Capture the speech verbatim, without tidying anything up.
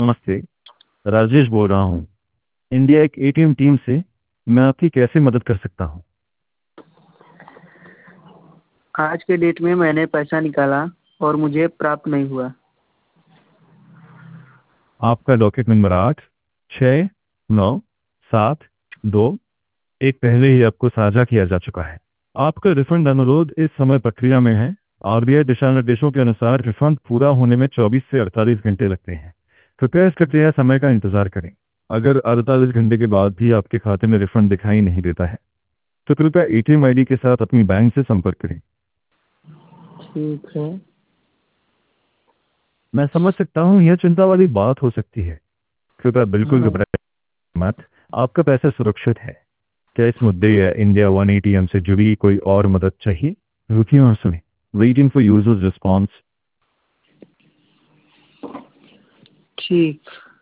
नमस्ते। राजेश बोल रहा हूँ, इंडिया एक एटीएम टीम से। मैं आपकी कैसे मदद कर सकता हूँ? आज के डेट में मैंने पैसा निकाला और मुझे प्राप्त नहीं हुआ। आपका डॉकेट नंबर आठ छः नौ सात दो एक पहले ही आपको साझा किया जा चुका है। आपका रिफंड अनुरोध इस समय प्रक्रिया में है। आरबीआई दिशा निर्देशों के अनुसार रिफंड पूरा होने में चौबीस से अड़तालीस घंटे लगते हैं। कृपया इस प्रक्रिया समय का इंतजार करें। अगर अड़तालीस घंटे के बाद भी आपके खाते में रिफंड दिखाई नहीं देता है तो कृपया एटीएम आईडी के साथ अपनी बैंक से संपर्क करें। ठीक है। मैं समझ सकता हूँ, यह चिंता वाली बात हो सकती है। कृपया बिल्कुल हाँ। घबराएं मत, आपका पैसा सुरक्षित है। क्या इस मुद्दे या इंडिया वन एटीएम से जुड़ी कोई और मदद चाहिए? रुकिए और सुने। Waiting for users response. ठीक।